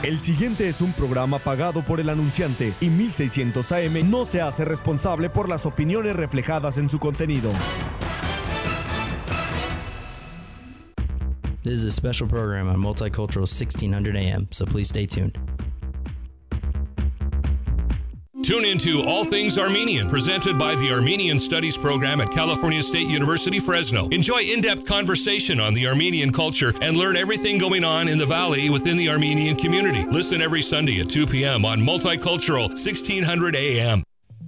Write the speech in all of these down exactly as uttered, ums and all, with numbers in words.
El siguiente es un programa pagado por el anunciante y mil seiscientos A M no se hace responsable por las opiniones reflejadas en su contenido. This is a special program on Multicultural sixteen hundred A M, so please stay tuned. Tune into All Things Armenian, presented by the Armenian Studies program at California State University, Fresno. Enjoy in-depth conversation on the Armenian culture and learn everything going on in the Valley within the Armenian community. Listen every Sunday at two p.m. on Multicultural sixteen hundred A M.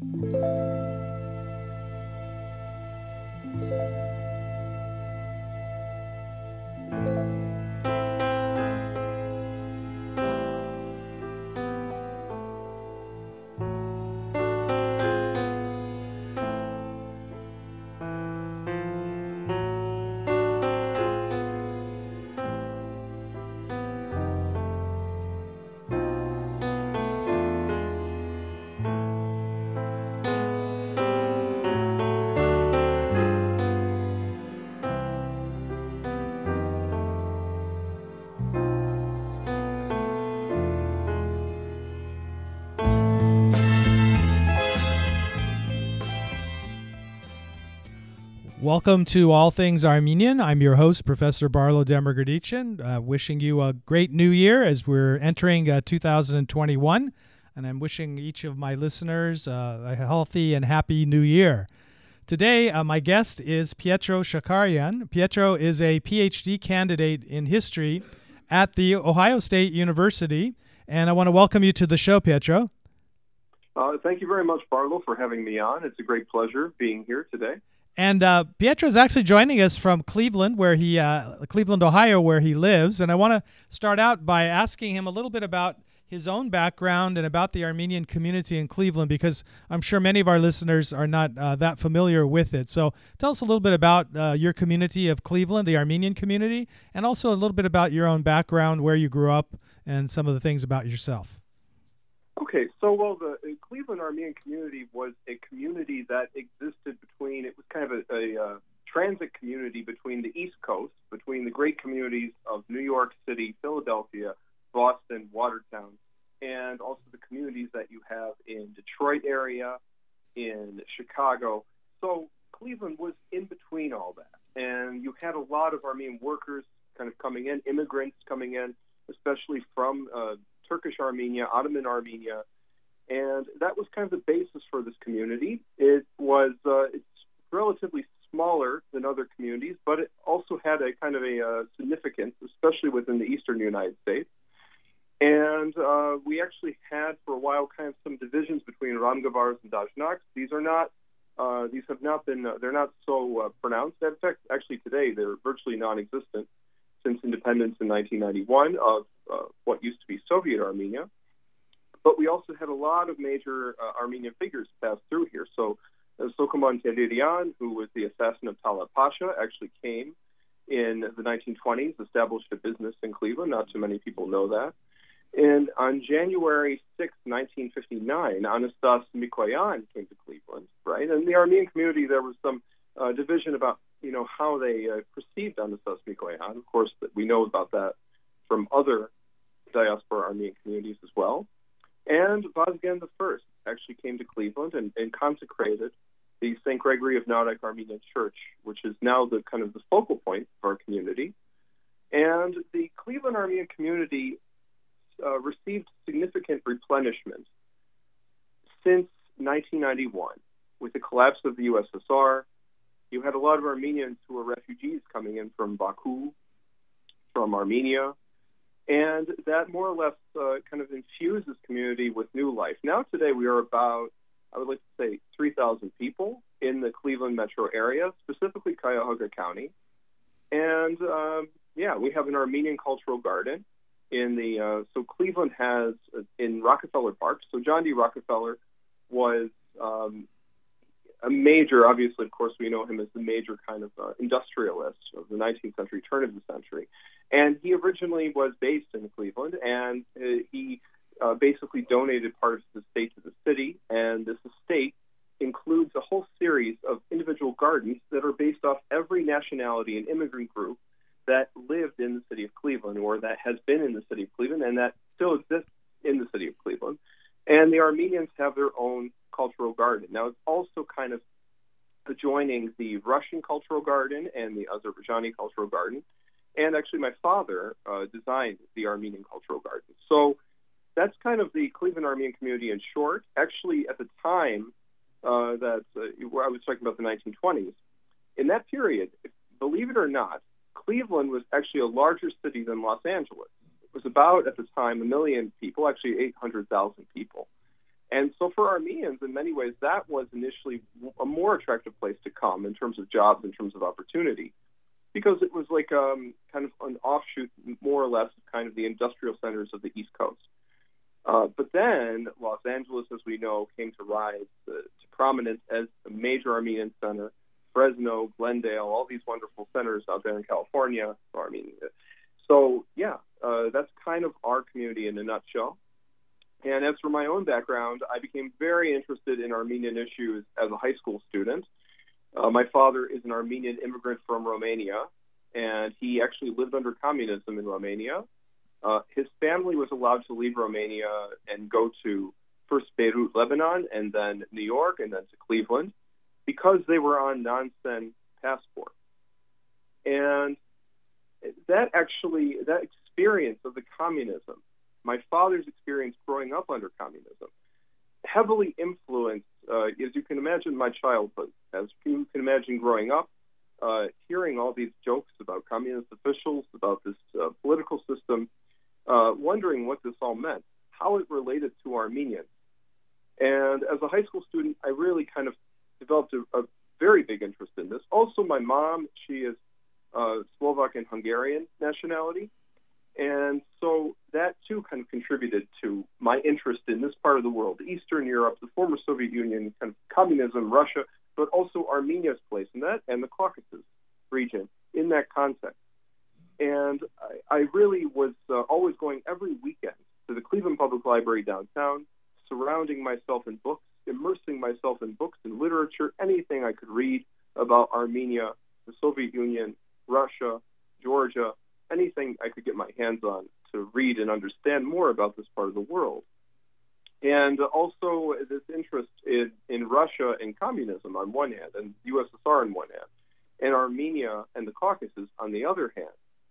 Welcome to All Things Armenian. I'm your host, Professor Barlo Demirgardician, uh, wishing you a great new year as we're entering uh, two thousand twenty-one, and I'm wishing each of my listeners uh, a healthy and happy new year. Today, uh, my guest is Pietro Shakarian. Pietro is a P H D candidate in history at The Ohio State University, and I want to welcome you to the show, Pietro. Uh, thank you very much, Barlo, for having me on. It's a great pleasure being here today. And uh, Pietro is actually joining us from Cleveland, where he, uh, Cleveland, Ohio, where he lives. And I want to start out by asking him a little bit about his own background and about the Armenian community in Cleveland, because I'm sure many of our listeners are not uh, that familiar with it. So tell us a little bit about uh, your community of Cleveland, the Armenian community, and also a little bit about your own background, where you grew up, and some of the things about yourself. Okay, so, well, the Cleveland Armenian community was a community that existed between, it was kind of a, a uh, transit community between the East Coast, between the great communities of New York City, Philadelphia, Boston, Watertown, and also the communities that you have in Detroit area, in Chicago. So Cleveland was in between all that, and you had a lot of Armenian workers kind of coming in, immigrants coming in, especially from uh, Turkish Armenia, Ottoman Armenia, and that was kind of the basis for this community. It was uh, it's relatively smaller than other communities, but it also had a kind of a uh, significance, especially within the eastern United States. And uh, we actually had for a while kind of some divisions between Ramgavars and Dajnaks. These are not uh, these have not been uh, they're not so uh, pronounced. In fact, actually today they're virtually non-existent since independence in nineteen ninety-one of uh, what used to be Soviet Armenia. But we also had a lot of major uh, Armenian figures pass through here. So uh, Sokoman Tererian, who was the assassin of Talat Pasha, actually came in the nineteen twenties, established a business in Cleveland. Not too many people know that. And on January sixth, nineteen fifty-nine, Anastas Mikoyan came to Cleveland, right? And in the Armenian community, there was some uh, division about you know, how they uh, perceived Anastas Mikoyan. Of course, that we know about that from other diaspora Armenian communities as well. And Vazgen the First actually came to Cleveland and, and consecrated the Saint Gregory of Nardek Armenian Church, which is now the kind of the focal point of our community. And the Cleveland Armenian community uh, received significant replenishment since nineteen ninety-one with the collapse of the U S S R. You had a lot of Armenians who were refugees coming in from Baku, from Armenia, and that more or less uh, kind of infused this community with new life. Now today we are about, I would like to say, three thousand people in the Cleveland metro area, specifically Cuyahoga County. And um, yeah, we have an Armenian cultural garden in the, uh, so Cleveland has, uh, in Rockefeller Park, so John D. Rockefeller was um, a major, obviously, of course, we know him as the major kind of uh, industrialist of the nineteenth century, turn of the century. And he originally was based in Cleveland, and uh, he uh, basically donated part of his estate to the city. And this estate includes a whole series of individual gardens that are based off every nationality and immigrant group that lived in the city of Cleveland, who or that has been in the city of Cleveland and that still exists in the city of Cleveland. And the Armenians have their own cultural garden. Now, it's also kind of adjoining the Russian cultural garden and the Azerbaijani cultural garden. And actually, my father uh, designed the Armenian cultural garden. So that's kind of the Cleveland Armenian community in short. Actually, at the time uh, that uh, where I was talking about the nineteen twenties, in that period, believe it or not, Cleveland was actually a larger city than Los Angeles. It was about, at the time, a million people, actually eight hundred thousand people. And so for Armenians, in many ways, that was initially a more attractive place to come in terms of jobs, in terms of opportunity, because it was like um, kind of an offshoot, more or less, of kind of the industrial centers of the East Coast. Uh, but then Los Angeles, as we know, came to rise uh, to prominence as a major Armenian center. Fresno, Glendale, all these wonderful centers out there in California, Armenia. So, yeah, uh, that's kind of our community in a nutshell. And as for my own background, I became very interested in Armenian issues as a high school student. Uh, my father is an Armenian immigrant from Romania, and he actually lived under communism in Romania. Uh, his family was allowed to leave Romania and go to first Beirut, Lebanon, and then New York, and then to Cleveland, because they were on non-sen passports. And that actually, that experience of the communism, my father's experience growing up under communism, heavily influenced, uh, as you can imagine, my childhood. As you can imagine growing up, uh, hearing all these jokes about communist officials, about this uh, political system, uh, wondering what this all meant, how it related to Armenians. And as a high school student, I really kind of developed a, a very big interest in this. Also, my mom, she is uh, Slovak and Hungarian nationality. And so that, too, kind of contributed to my interest in this part of the world, Eastern Europe, the former Soviet Union, kind of communism, Russia, but also Armenia's place in that, and the Caucasus region in that context. And I, I really was uh, always going every weekend to the Cleveland Public Library downtown, surrounding myself in books, immersing myself in books and literature, anything I could read about Armenia, the Soviet Union, Russia, Georgia, anything I could get my hands on to read and understand more about this part of the world. And also this interest in, in Russia and communism on one hand, and U S S R on one hand, and Armenia and the Caucasus on the other hand.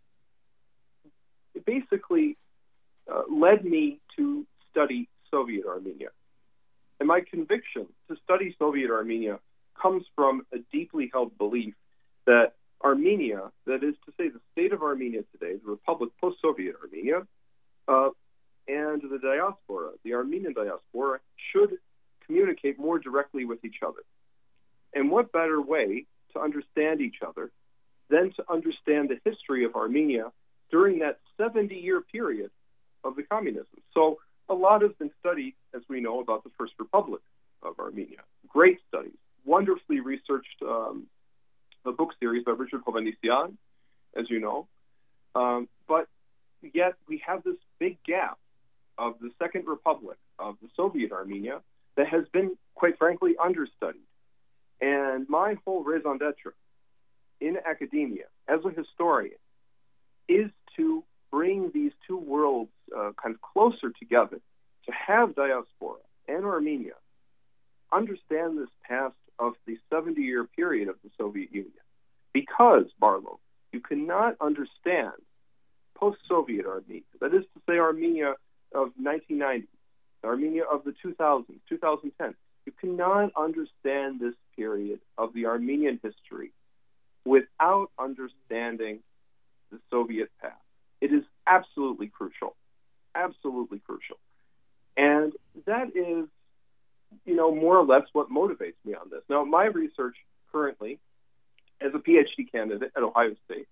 It basically uh, led me to study Soviet Armenia. And my conviction to study Soviet Armenia comes from a deeply held belief that Armenia, that is to say the state of Armenia today, the Republic post-Soviet Armenia, uh, and the diaspora, the Armenian diaspora, should communicate more directly with each other. And what better way to understand each other than to understand the history of Armenia during that seventy-year period of the communism? So a lot has been studied, as we know, about the First Republic of Armenia. Great studies, wonderfully researched um, a book series by Richard Hovhannisyan, as you know. Um, but yet we have this big gap of the Second Republic, of the Soviet Armenia, that has been, quite frankly, understudied. And my whole raison d'etre in academia, as a historian, is to bring these two worlds uh, kind of closer together, to have diaspora and Armenia understand this past of the seventy-year period of the Soviet Union. Because, Barlow, you cannot understand post-Soviet Armenia, that is to say Armenia of nineteen ninety, Armenia of the two thousands, two thousand ten. You cannot understand this period of the Armenian history without understanding the Soviet past. It is absolutely crucial, absolutely crucial. And that is, you know, more or less what motivates me on this. Now, my research currently, as a PhD candidate at Ohio State,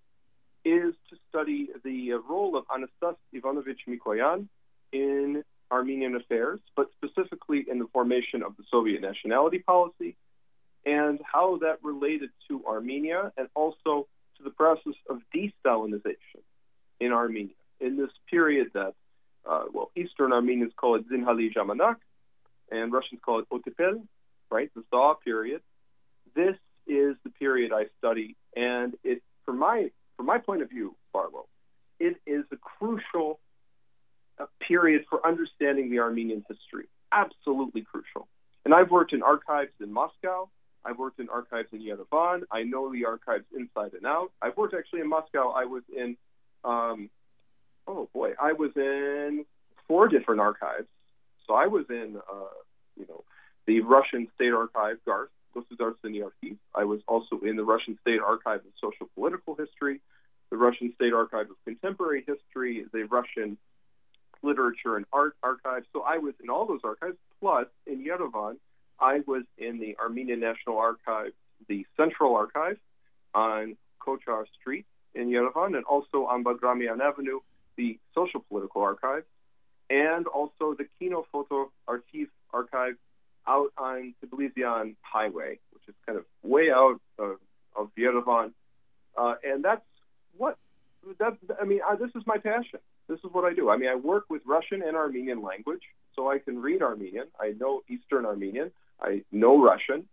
is to study the role of Anastas Ivanovich Mikoyan in Armenian affairs, but specifically in the formation of the Soviet nationality policy and how that related to Armenia and also to the process of de-Stalinization in Armenia in this period that, uh, well, Eastern Armenians call it Zinhali Jamanak, and Russians call it Ottepel, right, the Thaw period. This is the period I study, and it, from my from my point of view, Barlow, it is a crucial uh, period for understanding the Armenian history. Absolutely crucial. And I've worked in archives in Moscow. I've worked in archives in Yerevan. I know the archives inside and out. I've worked actually in Moscow. I was in, um, oh boy, I was in four different archives. So I was in, uh, you know, the Russian State Archive, Garth, Государственный архив. I was also in the Russian State Archive of Social Political History, the Russian State Archive of Contemporary History, the Russian Literature and Art Archive. So I was in all those archives. Plus, in Yerevan, I was in the Armenian National Archive, the Central Archive on Kochar Street in Yerevan, and also on Bagramian Avenue, the Social Political Archive, and also the Kino Photo Archive Archive out on Tbilisian Highway, which is kind of way out of, of Yerevan. Uh, and that's what, that, I mean, uh, this is my passion. This is what I do. I mean, I work with Russian and Armenian language, so I can read Armenian. I know Eastern Armenian. I know Russian.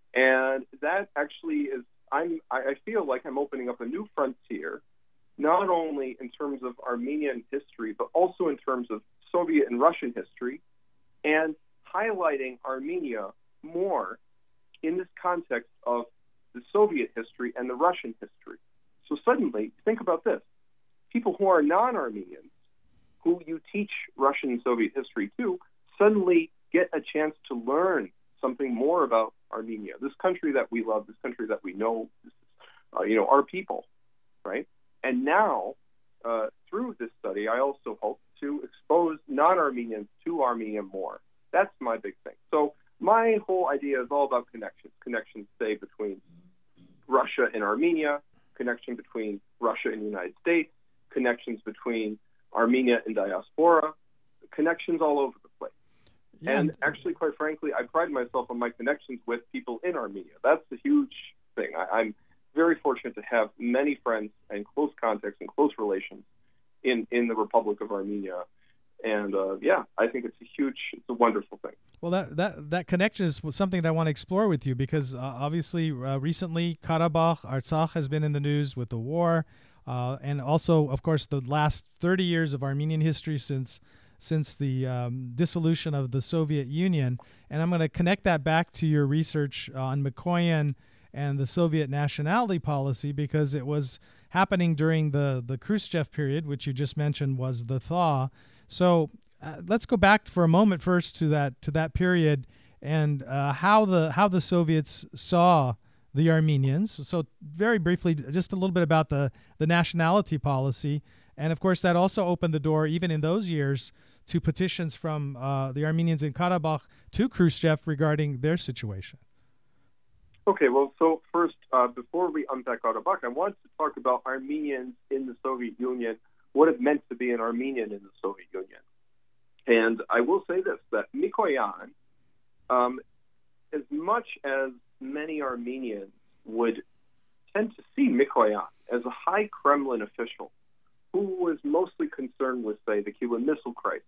And that actually is, I'm, I feel like I'm opening up a new frontier, not only in terms of Armenian history, but also in terms of Soviet and Russian history, and highlighting Armenia more in this context of the Soviet history and the Russian history. So suddenly, think about this. People who are non-Armenians, who you teach Russian and Soviet history to, suddenly get a chance to learn something more about Armenia, this country that we love, this country that we know, this is, uh, you know, our people, right? And now, uh, through this study, I also hope to expose non-Armenians to Armenia more. That's my big thing. So my whole idea is all about connections, connections, say, between Russia and Armenia, connection between Russia and the United States, connections between Armenia and diaspora, connections all over the place. Yeah. And actually, quite frankly, I pride myself on my connections with people in Armenia. That's a huge thing. I, I'm very fortunate to have many friends and close contacts and close relations in, in the Republic of Armenia. And uh, yeah, I think it's a huge, it's a wonderful thing. Well, that that, that connection is something that I want to explore with you because uh, obviously uh, recently Karabakh, Artsakh has been in the news with the war. Uh, and also, of course, the last thirty years of Armenian history since since the um, dissolution of the Soviet Union. And I'm going to connect that back to your research on Mikoyan and the Soviet nationality policy because it was happening during the, the Khrushchev period, which you just mentioned was the thaw. So uh, let's go back for a moment first to that to that period and uh, how the how the Soviets saw the Armenians. So very briefly, just a little bit about the, the nationality policy. And of course, that also opened the door, even in those years, to petitions from uh, the Armenians in Karabakh to Khrushchev regarding their situation. Okay, well, so first, uh, before we unpack Karabakh, I want to talk about Armenians in the Soviet Union, what it meant to be an Armenian in the Soviet Union. And I will say this, that Mikoyan, um, as much as many Armenians would tend to see Mikoyan as a high Kremlin official who was mostly concerned with, say, the Cuban Missile Crisis,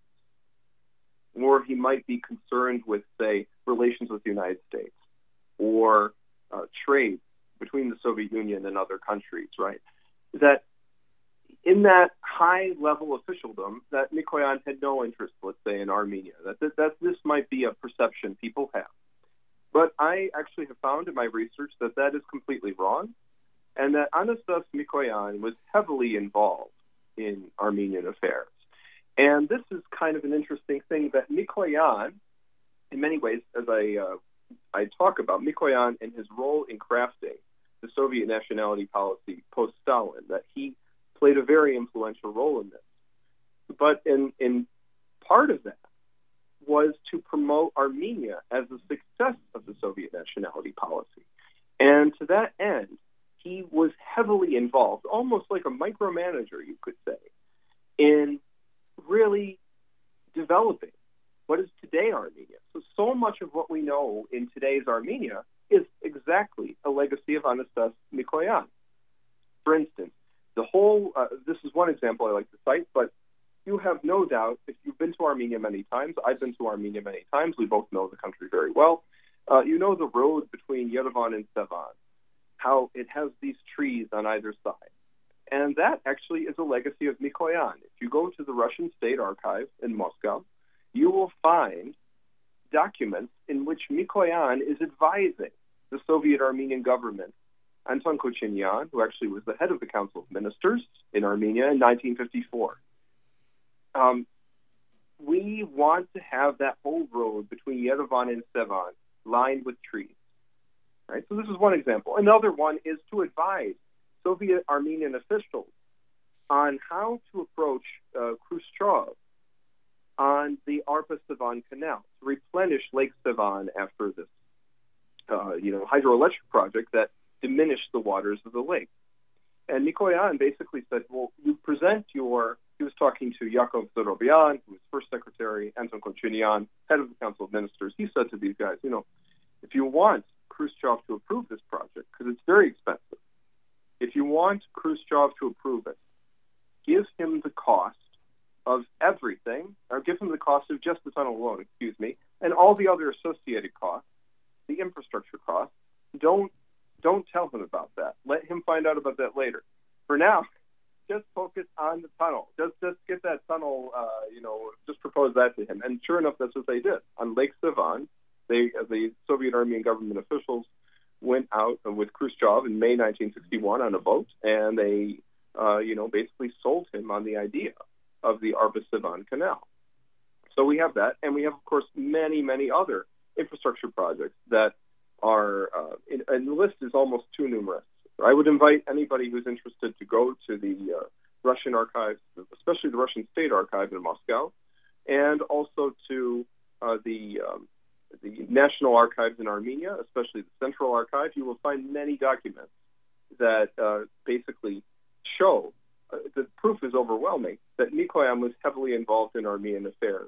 or he might be concerned with, say, relations with the United States, or uh, trade between the Soviet Union and other countries, right? That in that high-level officialdom, that Mikoyan had no interest, let's say, in Armenia. That, that, that this might be a perception people have. But I actually have found in my research that that is completely wrong, and that Anastas Mikoyan was heavily involved in Armenian affairs. And this is kind of an interesting thing that Mikoyan, in many ways, as I uh, I talk about, Mikoyan and his role in crafting the Soviet nationality policy post-Stalin, that he played a very influential role in this. But in, in part of that was to promote Armenia as a success of the Soviet nationality policy. And to that end, he was heavily involved, almost like a micromanager, you could say, in really developing what is today Armenia. So, so much of what we know in today's Armenia is exactly a legacy of Anastas Mikoyan. For instance, the whole, uh, this is one example I like to cite, but you have no doubt, if you've been to Armenia many times, I've been to Armenia many times, we both know the country very well, uh, you know the road between Yerevan and Sevan, how it has these trees on either side. And that actually is a legacy of Mikoyan. If you go to the Russian State Archive in Moscow, you will find documents in which Mikoyan is advising the Soviet Armenian government, Anton Kochinyan, who actually was the head of the Council of Ministers in Armenia in nineteen fifty-four. Um, we want to have that whole road between Yerevan and Sevan lined with trees. Right? So this is one example. Another one is to advise Soviet Armenian officials on how to approach uh, Khrushchev on the Arpa-Sevan Canal, to replenish Lake Sevan after this uh, you know, hydroelectric project that diminished the waters of the lake. And Mikoyan basically said, well, you present your, he was talking to Yakov Zorobian, who was first secretary, Anton Kochinyan, head of the Council of Ministers. He said to these guys, you know, if you want Khrushchev to approve this project, because it's very expensive, if you want Khrushchev to approve it, give him the cost of everything, or give him the cost of just the tunnel alone, excuse me, and all the other associated costs, the infrastructure costs. Don't don't tell him about that. Let him find out about that later. For now, just focus on the tunnel. Just just get that tunnel, uh, you know, just propose that to him. And sure enough, that's what they did. On Lake Sevan, they, the Soviet Armenian government officials went out with Khrushchev in May nineteen sixty-one on a boat, and they, uh, you know, basically sold him on the idea of the Arpa-Sevan Canal. So we have that, and we have, of course, many, many other infrastructure projects that are, uh, in, and the list is almost too numerous. I would invite anybody who's interested to go to the uh, Russian archives, especially the Russian State Archive in Moscow, and also to uh, the um, the National Archives in Armenia, especially the Central Archive. You will find many documents that uh, basically show, uh, the proof is overwhelming, that Mikoyan was heavily involved in Armenian affairs.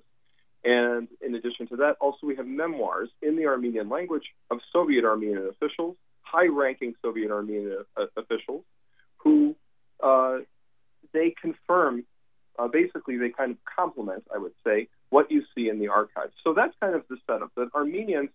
And in addition to that, also we have memoirs in the Armenian language of Soviet Armenian officials, high-ranking Soviet Armenian uh, officials, who uh, they confirm, uh, basically they kind of complement, I would say, what you see in the archives. So that's kind of the setup, that Armenians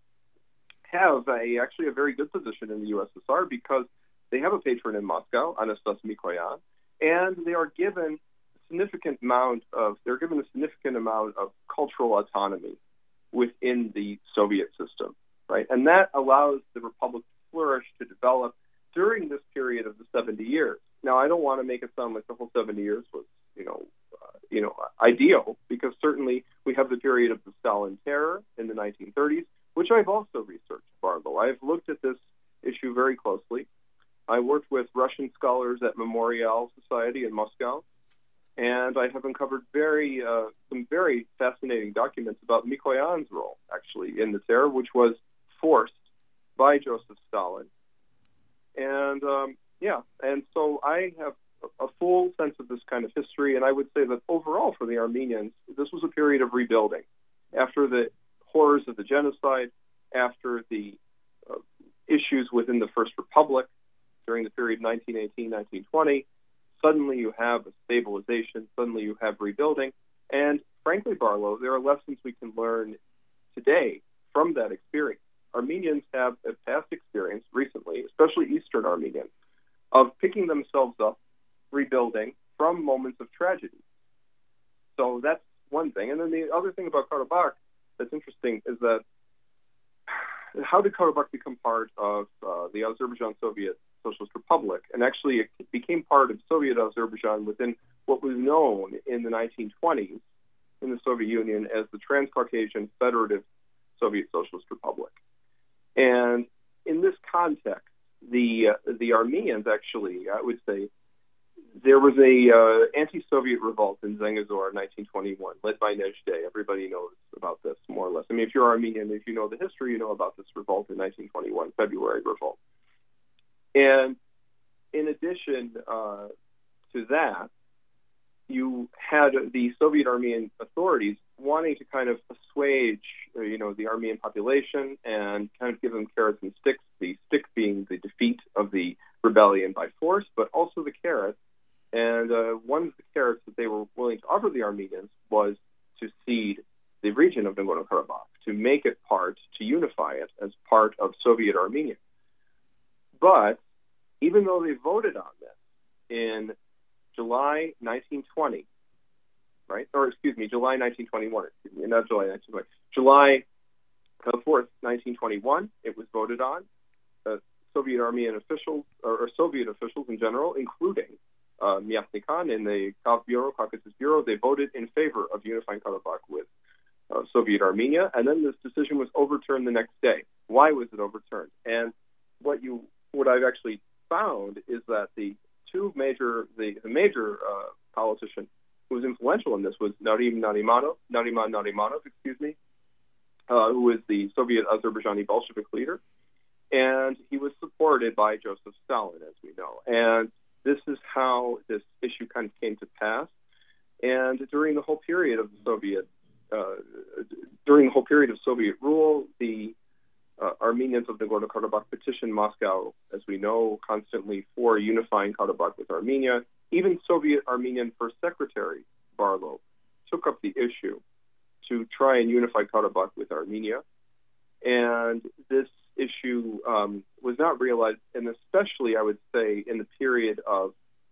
have a, actually a very good position in the U S S R because they have a patron in Moscow, Anastas Mikoyan, and they are given significant amount of they're given a significant amount of cultural autonomy within the Soviet system, right? And that allows the republic to flourish, to develop during this period of the seventy years. Now, I don't want to make it sound like the whole seventy years was, you know, uh, you know, ideal, because certainly we have the period of the Stalin terror in the nineteen thirties, which I've also researched, Barlow. I've looked at this issue very closely. I worked with Russian scholars at Memorial Society in Moscow, and I have uncovered very uh, some very fascinating documents about Mikoyan's role, actually, in the terror, which was forced by Joseph Stalin. And, um, yeah, and so I have a full sense of this kind of history, and I would say that overall for the Armenians, this was a period of rebuilding. After the horrors of the genocide, after the uh, issues within the First Republic during the period nineteen eighteen, nineteen twenty, suddenly you have a stabilization, suddenly you have rebuilding, and frankly, Barlow, there are lessons we can learn today from that experience. Armenians have a past experience recently, especially Eastern Armenians, of picking themselves up, rebuilding from moments of tragedy. So that's one thing. And then the other thing about Karabakh that's interesting is that how did Karabakh become part of uh, the Azerbaijan Soviet Socialist Republic? And actually it became part of Soviet Azerbaijan within what was known in the nineteen twenties in the Soviet Union as the Transcaucasian Federative Soviet Socialist Republic. And in this context, the uh, the Armenians actually, I would say, there was a uh, anti-Soviet revolt in Zengezur in nineteen twenty-one, led by Nezhde. Everybody knows about this, more or less. I mean, if you're Armenian, if you know the history, you know about this revolt in nineteen twenty-one, February revolt. And in addition uh, to that, you had the Soviet Armenian authorities wanting to kind of assuage, uh, you know, the Armenian population and kind of give them carrots and sticks, the stick being the defeat of the rebellion by force, but also the carrot. And uh, one of the carrots that they were willing to offer the Armenians was to cede the region of Nagorno-Karabakh, to make it part, to unify it as part of Soviet Armenia. But even though they voted on this in July nineteen twenty, right? Or excuse me, July nineteen twenty-one, excuse me, not July nineteen twenty. July fourth, nineteen twenty-one, it was voted on. Uh, Soviet Armenian officials, or, or Soviet officials in general, including uh, Myasny Khan in the Kav Bureau, Caucasus Bureau, they voted in favor of unifying Karabakh with uh, Soviet Armenia, and then this decision was overturned the next day. Why was it overturned? And what you, what I've actually found is that the two major, the, the major uh, politician who was influential in this was Narim Narimanov, Nariman Narimanov, excuse me, uh, who was the Soviet Azerbaijani Bolshevik leader, and he was supported by Joseph Stalin, as we know. And this is how this issue kind of came to pass. And during the whole period of the Soviet, uh, during the whole period of Soviet rule, the uh, Armenians of Nagorno-Karabakh petitioned Moscow, as we know, constantly for unifying Karabakh with Armenia. Even Soviet Armenian First Secretary Barlow took up the issue to try and unify Karabakh with Armenia. And this issue um, was not realized, and especially, I would say, in the period of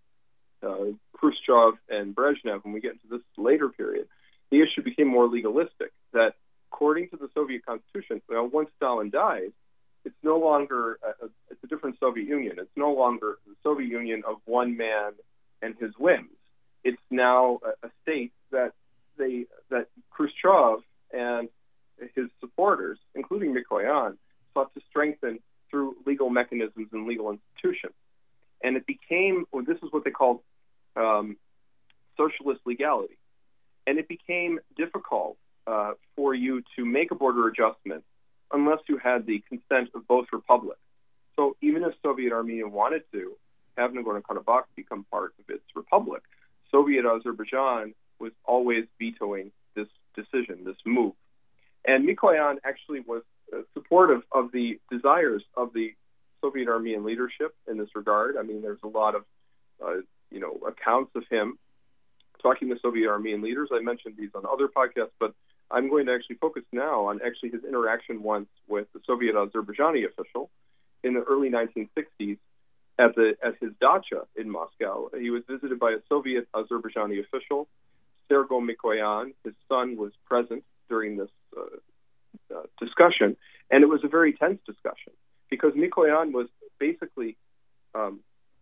uh, Khrushchev and Brezhnev, when we get into this later period, the issue became more legalistic, that according to the Soviet Constitution, well, once Stalin dies, it's no longer, a, it's a different Soviet Union. It's no longer the Soviet Union of one man and his whims. It's now a, a state that they, that Khrushchev and his supporters, including Mikoyan, sought to strengthen through legal mechanisms and legal institutions. And it became, well, this is what they called um, socialist legality. And it became difficult uh, for you to make a border adjustment unless you had the consent of both republics. So even if Soviet Armenia wanted to have Nagorno-Karabakh become part of its republic, Soviet Azerbaijan was always vetoing this decision, this move. And Mikoyan actually was uh, supportive of the desires of the Soviet Armenian leadership in this regard. I mean, there's a lot of, uh, you know, accounts of him talking to Soviet Armenian leaders. I mentioned these on other podcasts, but I'm going to actually focus now on actually his interaction once with the Soviet Azerbaijani official in the early nineteen sixties at the at his dacha in Moscow. He was visited by a Soviet Azerbaijani official, Sergo Mikoyan. His son was present during this uh, uh, discussion, and it was a very tense discussion because Mikoyan was basically, um,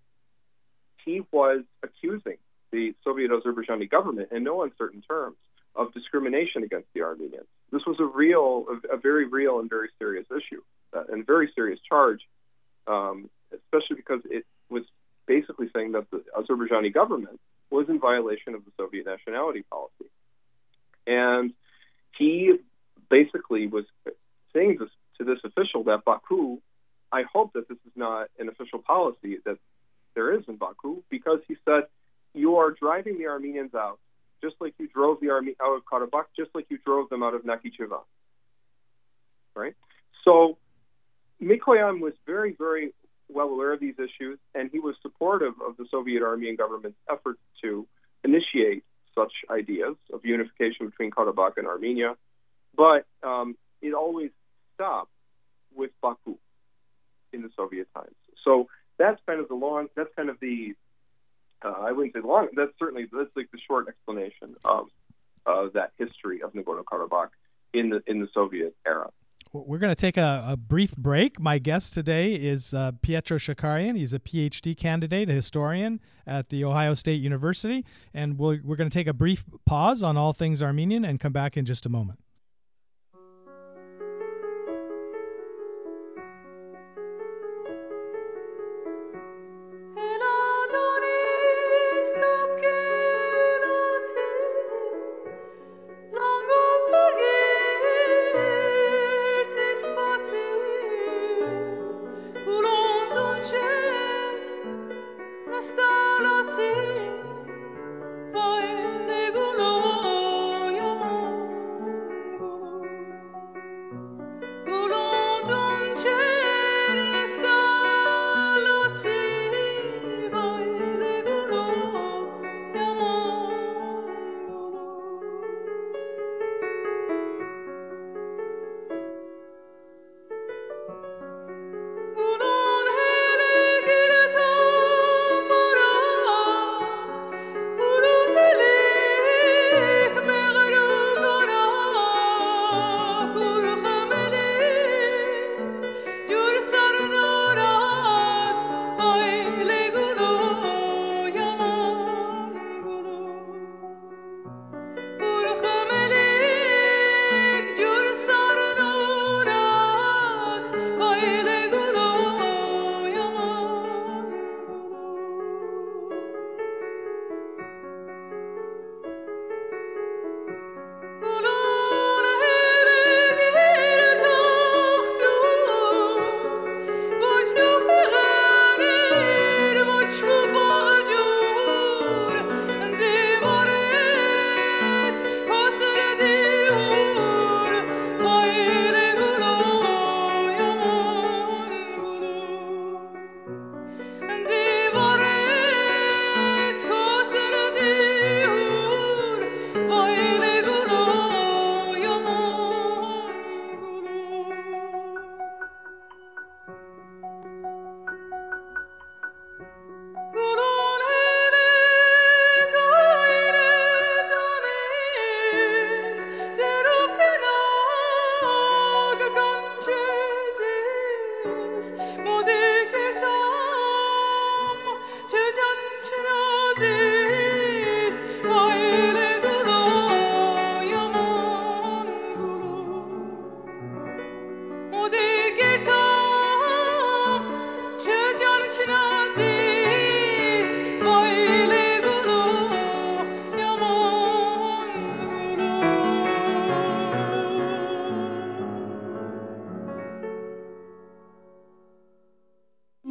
he was accusing the Soviet Azerbaijani government in no uncertain terms of discrimination against the Armenians. This was a real, a, a very real and very serious issue, uh, and very serious charge, um, especially because it was basically saying that the Azerbaijani government was in violation of the Soviet nationality policy. And he basically was saying this, to this official that Baku, I hope that this is not an official policy that there is in Baku, because he said, you are driving the Armenians out, just like you drove the army out of Karabakh, just like you drove them out of Nakhichevan. Right? So Mikoyan was very, very well aware of these issues, and he was supportive of the Soviet Armenian government's efforts to initiate such ideas of unification between Karabakh and Armenia. But um, it always stopped with Baku in the Soviet times. So that's kind of the long, that's kind of the, uh, I wouldn't say long, that's certainly, that's like the short explanation of uh, that history of Nagorno-Karabakh in the in the Soviet era. We're going to take a, a brief break. My guest today is uh, Pietro Shakarian. He's a P H D candidate, a historian at The Ohio State University. And we'll, we're going to take a brief pause on all things Armenian and come back in just a moment.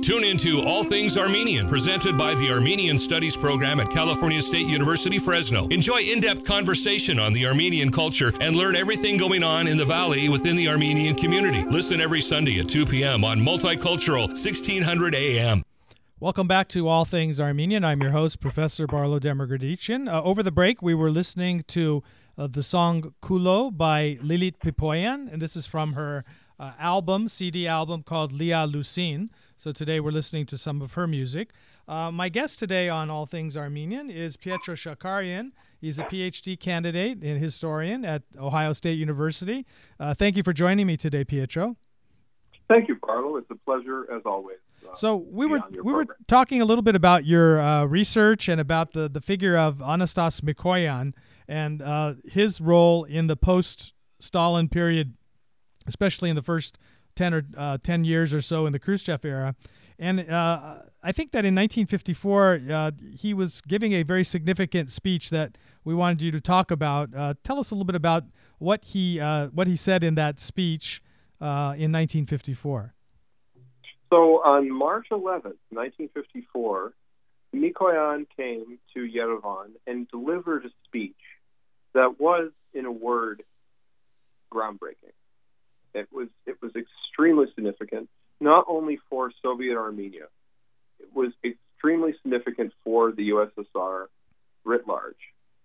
Tune into All Things Armenian, presented by the Armenian Studies program at California State University, Fresno. Enjoy in-depth conversation on the Armenian culture and learn everything going on in the Valley within the Armenian community. Listen every Sunday at two p.m. on Multicultural, sixteen hundred A M. Welcome back to All Things Armenian. I'm your host, Professor Barlo Demirgardician. Uh, over the break, we were listening to uh, the song Kulo by Lilit Pipoyan, and this is from her uh, album, C D album called Lia Lucine. So today we're listening to some of her music. Uh, my guest today on All Things Armenian is Pietro Shakarian. He's a P H D candidate and historian at Ohio State University. Uh, thank you for joining me today, Pietro. Thank you, Barlo. It's a pleasure, as always. Uh, so we were we program. were talking a little bit about your uh, research and about the, the figure of Anastas Mikoyan and uh, his role in the post-Stalin period, especially in the first ten or uh, ten years or so in the Khrushchev era. And uh, I think that in nineteen fifty-four, uh, he was giving a very significant speech that we wanted you to talk about. Uh, tell us a little bit about what he uh, what he said in that speech uh, in nineteen fifty-four. So on March eleventh, nineteen fifty-four, Mikoyan came to Yerevan and delivered a speech that was, in a word, groundbreaking. It was it was extremely significant, not only for Soviet Armenia, it was extremely significant for the U S S R writ large.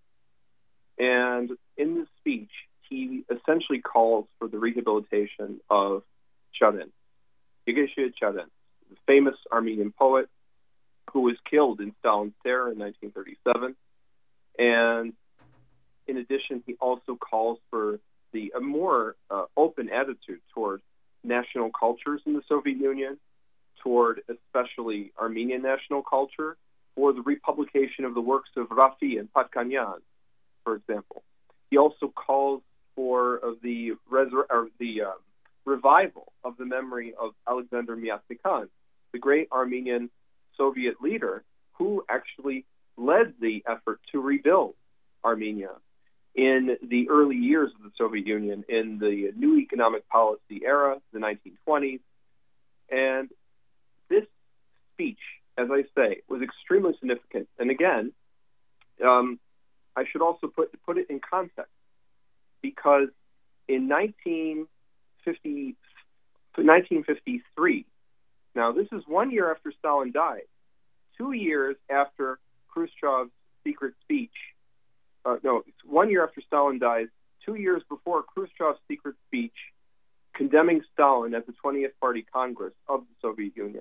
And in this speech, he essentially calls for the rehabilitation of Charen, Yegesh Charen, the famous Armenian poet who was killed in Stalin's terror in nineteen thirty-seven. And in addition, he also calls for the a more uh, open attitude toward national cultures in the Soviet Union, toward especially Armenian national culture, for the republication of the works of Rafi and Patkanyan, for example. He also calls for uh, the resur- or the uh, revival of the memory of Alexander Myasnikan, the great Armenian Soviet leader who actually led the effort to rebuild Armenia in the early years of the Soviet Union, in the new economic policy era, the nineteen twenties. And this speech, as I say, was extremely significant. And again, um, I should also put, put it in context, because in nineteen fifty-three, now this is one year after Stalin died, two years after Khrushchev's secret speech, Uh, no, it's one year after Stalin dies, two years before Khrushchev's secret speech condemning Stalin at the twentieth Party Congress of the Soviet Union.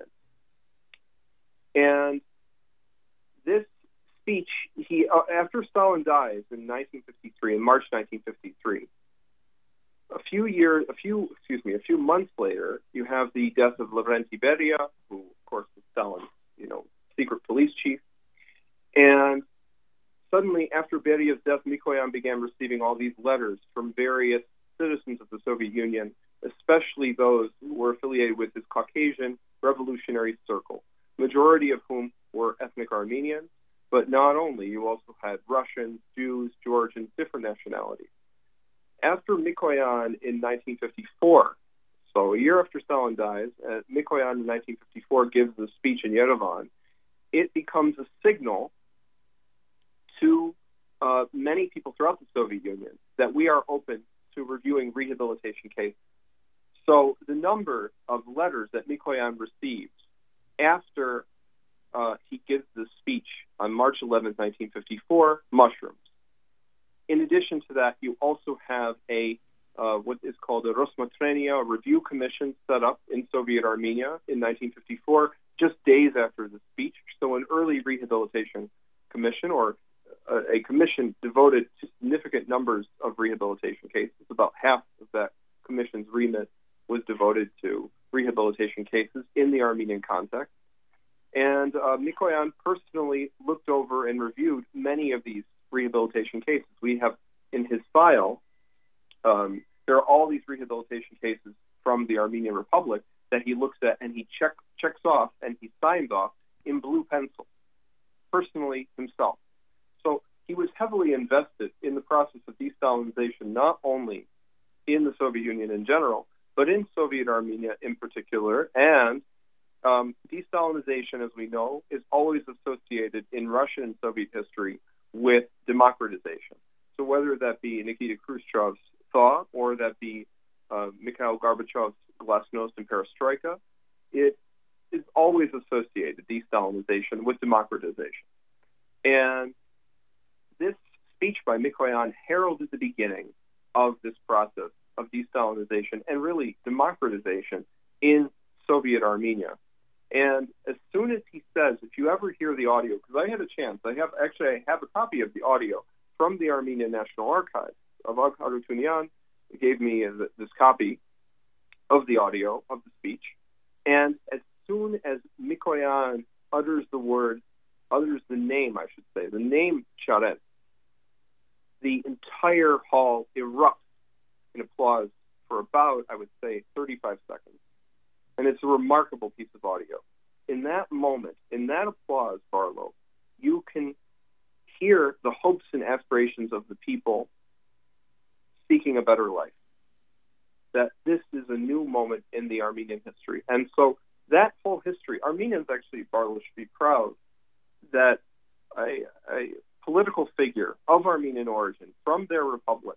And this speech, he uh, after Stalin dies in nineteen fifty-three, in March nineteen fifty-three, a few years, a few, excuse me, a few months later, you have the death of Lavrenti Beria, who, of course, was Stalin's, you know, secret police chief, and suddenly, after Beria's death, Mikoyan began receiving all these letters from various citizens of the Soviet Union, especially those who were affiliated with his Caucasian revolutionary circle, majority of whom were ethnic Armenians, but not only. You also had Russians, Jews, Georgians, different nationalities. After Mikoyan in nineteen fifty-four, so a year after Stalin dies, uh, Mikoyan in nineteen fifty-four gives the speech in Yerevan, it becomes a signal to uh, many people throughout the Soviet Union that we are open to reviewing rehabilitation cases. So the number of letters that Mikoyan received after uh, he gives this speech on March eleventh, nineteen fifty-four, mushrooms. In addition to that, you also have a uh, what is called a Rosmatrenia, a review commission set up in Soviet Armenia in nineteen fifty-four, just days after the speech. So an early rehabilitation commission, or a commission devoted to significant numbers of rehabilitation cases. About half of that commission's remit was devoted to rehabilitation cases in the Armenian context. And uh, Mikoyan personally looked over and reviewed many of these rehabilitation cases. We have in his file, um, there are all these rehabilitation cases from the Armenian Republic that he looks at and he check, checks off and he signs off in blue pencil, personally himself. So he was heavily invested in the process of de-Stalinization, not only in the Soviet Union in general, but in Soviet Armenia in particular, and um, de-Stalinization, as we know, is always associated in Russian and Soviet history with democratization. So whether that be Nikita Khrushchev's thaw or that be uh, Mikhail Gorbachev's glasnost and perestroika, it is always associated, de-Stalinization, with democratization. And this speech by Mikoyan heralded the beginning of this process of de-Stalinization and really democratization in Soviet Armenia. And as soon as he says, if you ever hear the audio, because I had a chance, I have actually I have a copy of the audio from the Armenian National Archives. Avad Harutyunyan gave me this copy of the audio of the speech. And as soon as Mikoyan utters the word, utters the name, I should say, the name Cherez, the entire hall erupts in applause for about, I would say, thirty-five seconds. And it's a remarkable piece of audio. In that moment, in that applause, Barlow, you can hear the hopes and aspirations of the people seeking a better life. That this is a new moment in the Armenian history. And so that whole history, Armenians actually, Barlow, should be proud that a, a political figure of Armenian origin from their republic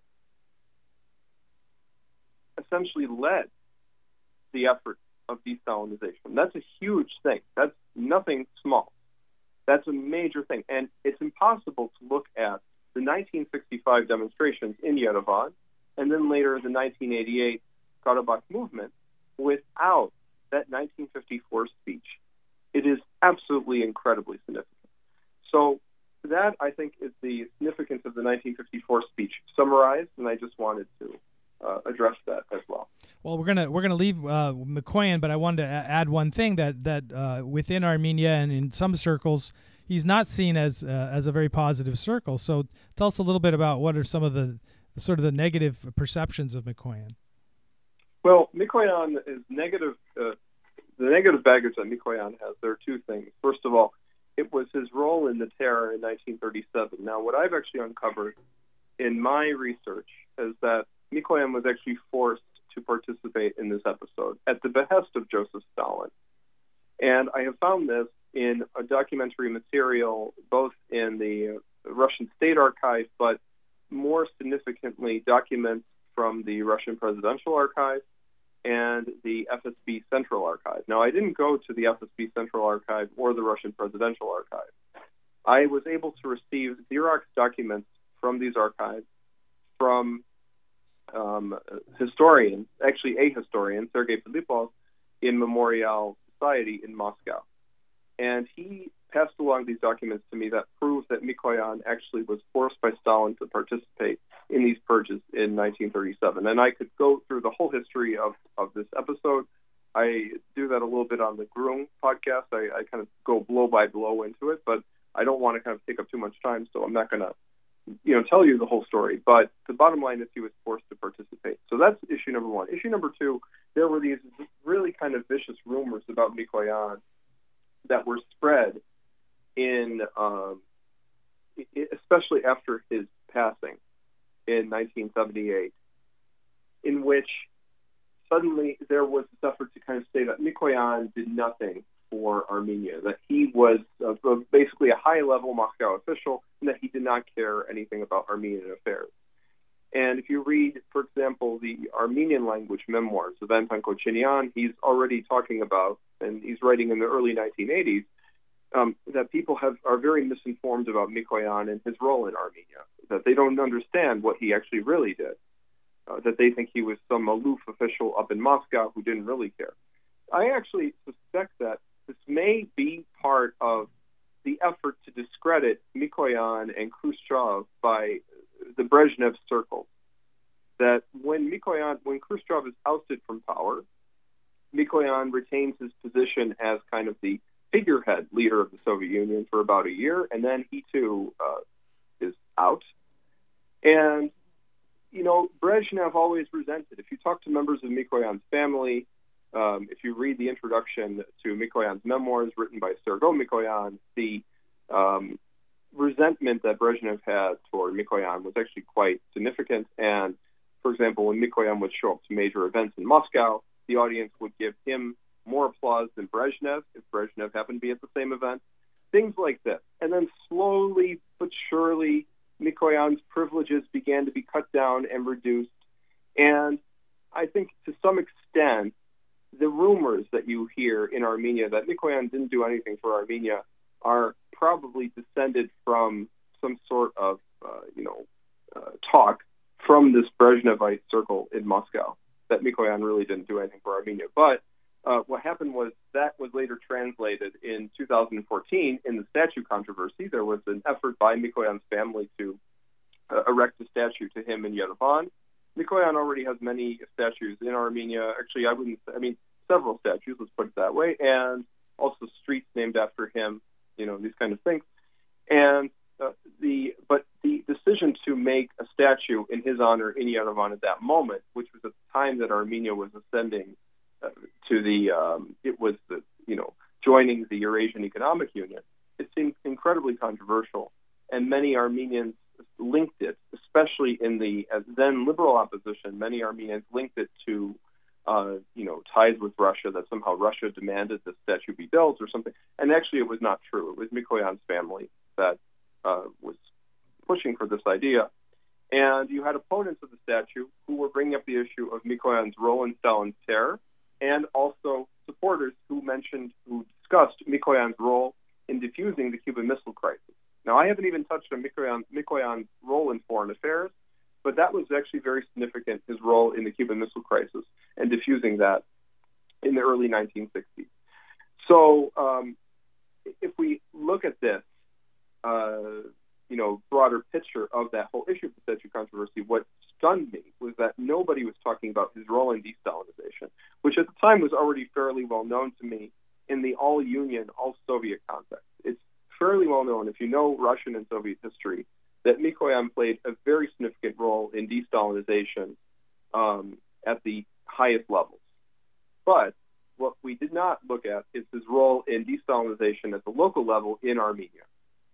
essentially led the effort of de-Stalinization. That's a huge thing. That's nothing small. That's a major thing. And it's impossible to look at the nineteen sixty-five demonstrations in Yerevan and then later the nineteen eighty-eight Karabakh movement without that nineteen fifty-four speech. It is absolutely incredibly significant. So that, I think, is the significance of the nineteen fifty-four speech summarized, and I just wanted to uh, address that as well. Well, we're gonna we're gonna leave uh, Mikoyan, but I wanted to add one thing that that uh, within Armenia and in some circles, he's not seen as uh, as a very positive circle. So tell us a little bit about what are some of the sort of the negative perceptions of Mikoyan. Well, Mikoyan is negative. Uh, the negative baggage that Mikoyan has, there are two things. First of all, it was his role in the terror in nineteen thirty-seven. Now, what I've actually uncovered in my research is that Mikoyan was actually forced to participate in this episode at the behest of Joseph Stalin. And I have found this in a documentary material, both in the Russian State Archive, but more significantly, documents from the Russian Presidential Archive and the F S B Central Archive. Now, I didn't go to the F S B Central Archive or the Russian Presidential Archive. I was able to receive Xerox documents from these archives from um, historians, actually a historian, Sergei Filipov, in Memorial Society in Moscow. And he passed along these documents to me that prove that Mikoyan actually was forced by Stalin to participate in these purges in nineteen thirty-seven. And I could go through the whole history of, of this episode. I do that a little bit on the Grung podcast. I, I kind of go blow by blow into it, but I don't want to kind of take up too much time, so I'm not going to you know, tell you the whole story. But the bottom line is he was forced to participate. So that's issue number one. Issue number two, there were these really kind of vicious rumors about Mikoyan that were spread in, um, especially after his passing in nineteen seventy-eight, in which suddenly there was this effort to kind of say that Mikoyan did nothing for Armenia, that he was uh, basically a high-level Moscow official, and that he did not care anything about Armenian affairs. And if you read, for example, the Armenian language memoirs of Anton Kochenyan, he's already talking about, and he's writing in the early nineteen eighties, um, that people have are very misinformed about Mikoyan and his role in Armenia, that they don't understand what he actually really did, uh, that they think he was some aloof official up in Moscow who didn't really care. I actually suspect that this may be part of the effort to discredit Mikoyan and Khrushchev by the Brezhnev circle. That when Mikoyan, when Khrushchev is ousted from power, Mikoyan retains his position as kind of the figurehead leader of the Soviet Union for about a year, and then he too uh, is out. And, you know, Brezhnev always resented. If you talk to members of Mikoyan's family, Um, if you read the introduction to Mikoyan's memoirs written by Sergei Mikoyan, the um, resentment that Brezhnev had toward Mikoyan was actually quite significant. And, for example, when Mikoyan would show up to major events in Moscow, the audience would give him more applause than Brezhnev, if Brezhnev happened to be at the same event, things like this. And then slowly but surely, Mikoyan's privileges began to be cut down and reduced. And I think to some extent, the rumors that you hear in Armenia that Mikoyan didn't do anything for Armenia are probably descended from some sort of, uh, you know, uh, talk from this Brezhnevite circle in Moscow, that Mikoyan really didn't do anything for Armenia. But uh, what happened was that was later translated in two thousand fourteen in the statue controversy. There was an effort by Mikoyan's family to uh, erect a statue to him in Yerevan. Mikoyan already has many statues in Armenia. Actually, I wouldn't, I mean, several statues, let's put it that way, and also streets named after him, you know, these kind of things. And uh, the, but the decision to make a statue in his honor in Yerevan at that moment, which was at the time that Armenia was ascending uh, to the, um, it was the, you know, joining the Eurasian Economic Union, it seemed incredibly controversial. And many Armenians linked it, especially in the uh, then liberal opposition, many Armenians linked it to, uh, you know, ties with Russia, that somehow Russia demanded the statue be built or something. And actually it was not true. It was Mikoyan's family that uh, was pushing for this idea. And you had opponents of the statue who were bringing up the issue of Mikoyan's role in Stalin's terror, and also supporters who mentioned, who discussed Mikoyan's role in diffusing the Cuban Missile Crisis. Now, I haven't even touched on Mikoyan, Mikoyan's role in foreign affairs, but that was actually very significant, his role in the Cuban Missile Crisis and diffusing that in the early nineteen sixties. So um, if we look at this, uh, you know, broader picture of that whole issue of the statue controversy, what stunned me was that nobody was talking about his role in de-Stalinization, which at the time was already fairly well known to me in the all-Union, all-Soviet context. It's fairly well known, if you know Russian and Soviet history, that Mikoyan played a very significant role in de-Stalinization um, at the highest levels. But what we did not look at is his role in de-Stalinization at the local level in Armenia.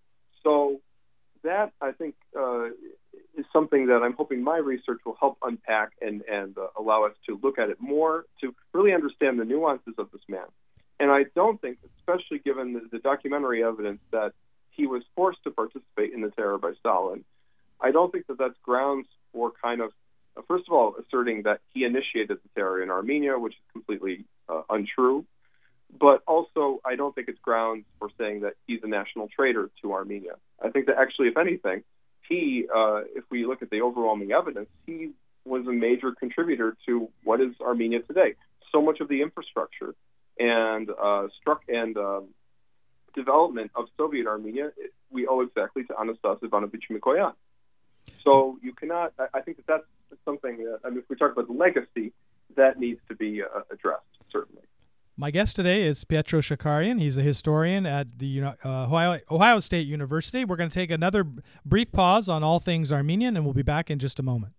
So that, I think, uh, is something that I'm hoping my research will help unpack and, and uh, allow us to look at it more, to really understand the nuances of this man. And I don't think, especially given the, the documentary evidence that he was forced to participate in the terror by Stalin, I don't think that that's grounds for kind of, uh, first of all, asserting that he initiated the terror in Armenia, which is completely uh, untrue. But also, I don't think it's grounds for saying that he's a national traitor to Armenia. I think that actually, if anything, he, uh, if we look at the overwhelming evidence, he was a major contributor to what is Armenia today. So much of the infrastructure and uh, struck and um, development of Soviet Armenia, we owe exactly to Anastas Ivanovich Mikoyan. So you cannot, I, I think that that's something that, I mean, if we talk about the legacy, that needs to be uh, addressed, certainly. My guest today is Pietro Shakarian. He's a historian at the uh, Ohio, Ohio State University. We're going to take another brief pause on all things Armenian, and we'll be back in just a moment.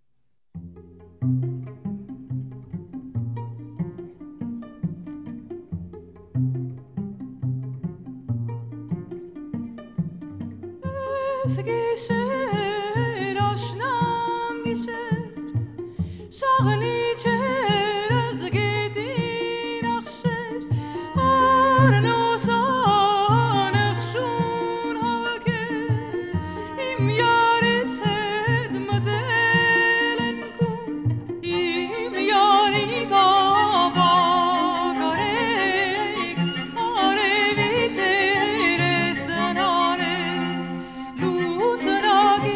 Luz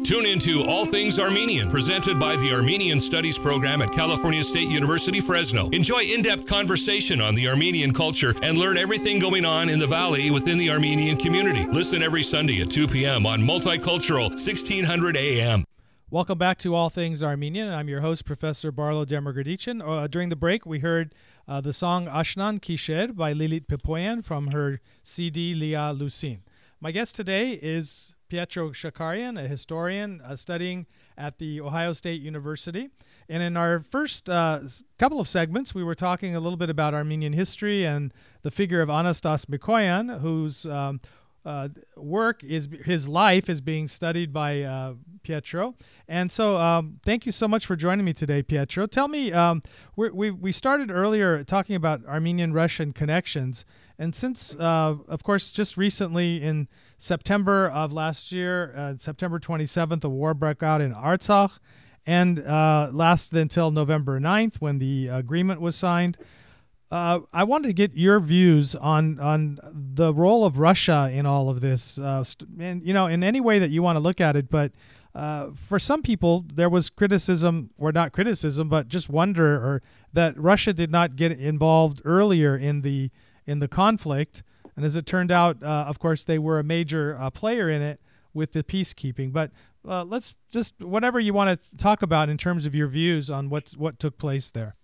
Tune into All Things Armenian, presented by the Armenian Studies program at California State University, Fresno. Enjoy in-depth conversation on the Armenian culture and learn everything going on in the Valley within the Armenian community. Listen every Sunday at two p.m. on Multicultural, sixteen hundred A M. Welcome back to All Things Armenian. I'm your host, Professor Barlo Demirgadichin. Uh, during the break, we heard uh, the song Ashnan Kisher by Lilit Pepoyan from her C D Lia Lucin. My guest today is Pietro Shakarian, a historian uh, studying at the Ohio State University. And in our first uh, couple of segments, we were talking a little bit about Armenian history and the figure of Anastas Mikoyan, whose um, uh, work is, his life is being studied by uh, Pietro. And so um, thank you so much for joining me today, Pietro. Tell me, um, we're, we we started earlier talking about Armenian-Russian connections. And since, uh, of course, just recently in September of last year, uh, September twenty-seventh, a war broke out in Artsakh and uh, lasted until November ninth when the agreement was signed. Uh, I wanted to get your views on on the role of Russia in all of this, uh, and you know, in any way that you want to look at it. But uh, for some people, there was criticism, or not criticism, but just wonder, or that Russia did not get involved earlier in the in the conflict. And as it turned out, uh, of course, they were a major uh, player in it with the peacekeeping. But uh, let's just, whatever you want to talk about in terms of your views on what's, what took place there.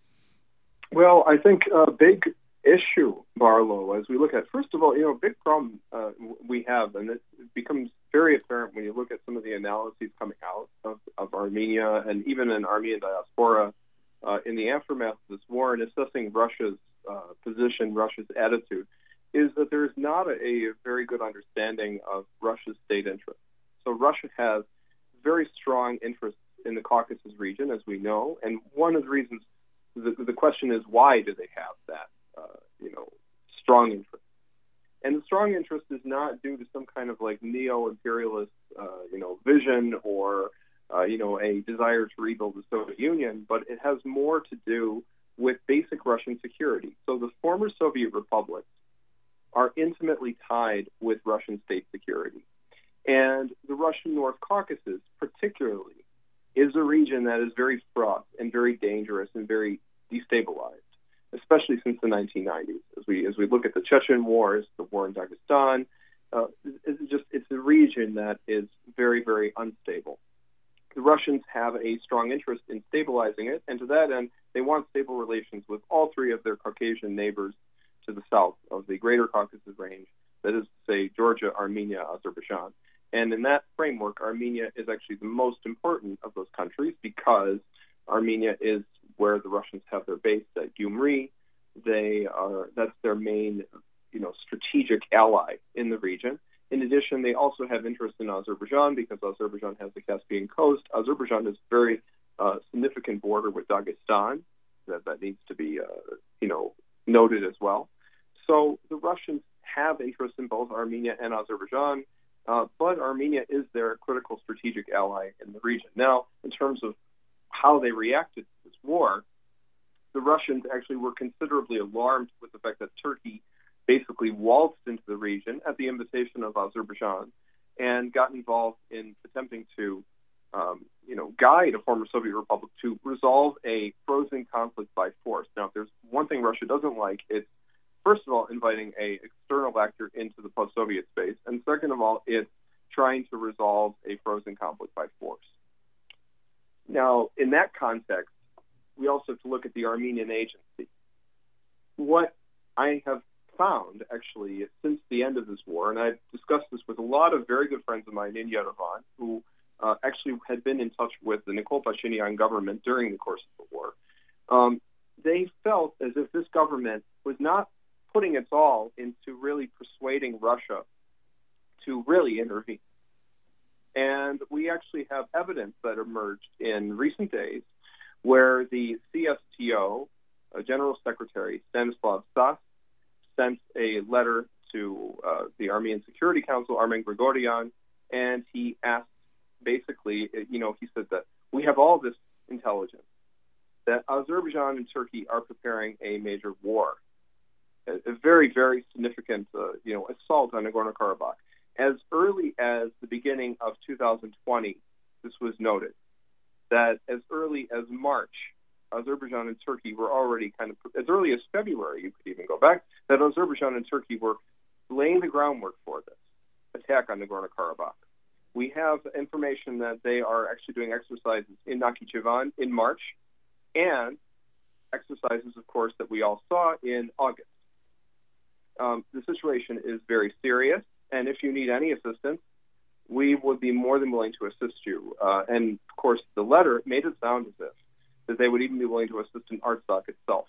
Well, I think a big issue, Barlo, as we look at, first of all, you know, a big problem uh, we have, and it becomes very apparent when you look at some of the analyses coming out of, of Armenia and even in Armenian diaspora uh, in the aftermath of this war and assessing Russia's uh, position, Russia's attitude, is that there is not a, a very good understanding of Russia's state interests. So Russia has very strong interests in the Caucasus region, as we know, and one of the reasons, the, the question is, why do they have that, uh, you know, strong interest? And the strong interest is not due to some kind of like neo-imperialist, uh, you know, vision or, uh, you know, a desire to rebuild the Soviet Union, but it has more to do with basic Russian security. So the former Soviet republics are intimately tied with Russian state security. And the Russian North Caucasus, particularly, is a region that is very fraught and very dangerous and very destabilized, especially since the nineteen nineties. As we as we look at the Chechen wars, the war in Dagestan, uh, it's just it's a region that is very, very unstable. The Russians have a strong interest in stabilizing it, and to that end, they want stable relations with all three of their Caucasian neighbors to the south of the Greater Caucasus Range, that is to say, Georgia, Armenia, Azerbaijan. And in that framework, Armenia is actually the most important of those countries because Armenia is where the Russians have their base at Gyumri. They are that's their main, you know, strategic ally in the region. In addition, they also have interest in Azerbaijan because Azerbaijan has the Caspian coast. Azerbaijan is a very uh, significant border with Dagestan that that needs to be, uh, you know, noted as well. So the Russians have interest in both Armenia and Azerbaijan, uh, but Armenia is their critical strategic ally in the region. Now, in terms of how they reacted to this war, the Russians actually were considerably alarmed with the fact that Turkey basically waltzed into the region at the invitation of Azerbaijan and got involved in attempting to, um, you know, guide a former Soviet republic to resolve a frozen conflict by force. Now, if there's one thing Russia doesn't like, it's first of all inviting a external actor into the post-Soviet space, and second of all, it's trying to resolve a frozen conflict by force. Now, in that context, we also have to look at the Armenian agency. What I have found, actually, since the end of this war, and I've discussed this with a lot of very good friends of mine in Yerevan, who uh, actually had been in touch with the Nikol Pashinyan government during the course of the war, um, they felt as if this government was not putting its all into really persuading Russia to really intervene. And we actually have evidence that emerged in recent days where the C S T O, uh, General Secretary Stanislav Stas, sent a letter to uh, the Armenian Security Council, Armen Grigoryan, and he asked, basically, you know, he said that we have all this intelligence, that Azerbaijan and Turkey are preparing a major war, a, a very, very significant, uh, you know, assault on Nagorno-Karabakh. As early as the beginning of two thousand twenty, this was noted, that as early as March, Azerbaijan and Turkey were already kind of, as early as February, you could even go back, that Azerbaijan and Turkey were laying the groundwork for this attack on Nagorno-Karabakh. We have information that they are actually doing exercises in Nakhichevan in March, and exercises, of course, that we all saw in August. Um, the situation is very serious, and if you need any assistance, we would be more than willing to assist you. Uh, and, of course, the letter made it sound as if that they would even be willing to assist in Artsakh itself.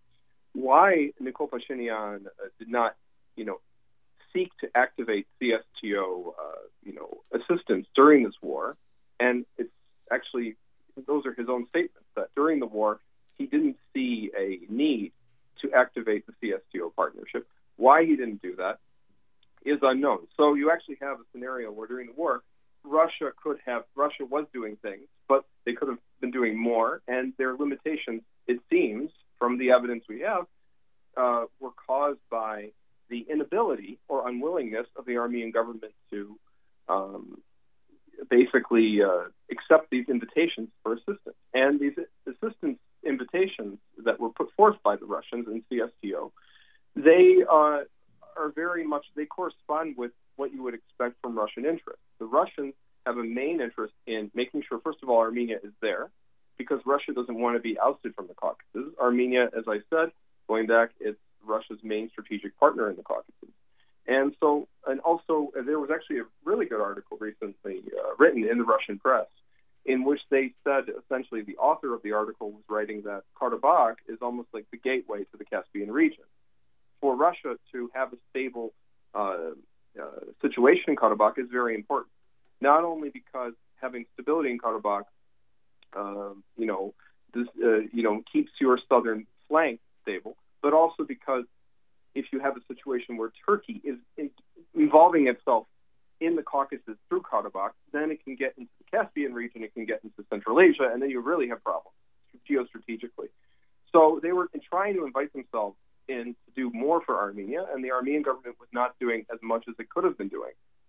Why Nikol Pashinyan uh, did not, you know, seek to activate C S T O, uh, you know, assistance during this war, and it's actually, those are his own statements, that during the war, he didn't see a need to activate the C S T O partnership. Why he didn't do that is unknown. So you actually have a scenario where during the war, Russia could have, Russia was doing things, but they could have been doing more, and their limitations, it seems, from the evidence we have, uh, were caused by the inability or unwillingness of the Armenian government to um, basically uh, accept these invitations for assistance. And these assistance invitations that were put forth by the Russians and C S T O, they uh, are very much, they correspond with what you would expect from Russian interests. The Russians have a main interest in making sure, first of all, Armenia is there, because Russia doesn't want to be ousted from the Caucasus. Armenia, as I said, going back, it's Russia's main strategic partner in the Caucasus. And so, and also, uh, there was actually a really good article recently uh, written in the Russian press in which they said, essentially, the author of the article was writing that Karabakh is almost like the gateway to the Caspian region. For Russia to have a stable uh, uh, situation in Karabakh is very important, not only because having stability in Karabakh, uh, you know, this, uh, you know, keeps your southern flank stable, but also because if you have a situation where Turkey is in, involving itself in the Caucasus through Karabakh, then it can get into the Caspian region, it can get into Central Asia, and then you really have problems geostrategically. So they were trying to invite themselves in to do more for Armenia, and the Armenian government was not doing as much as it could have been doing.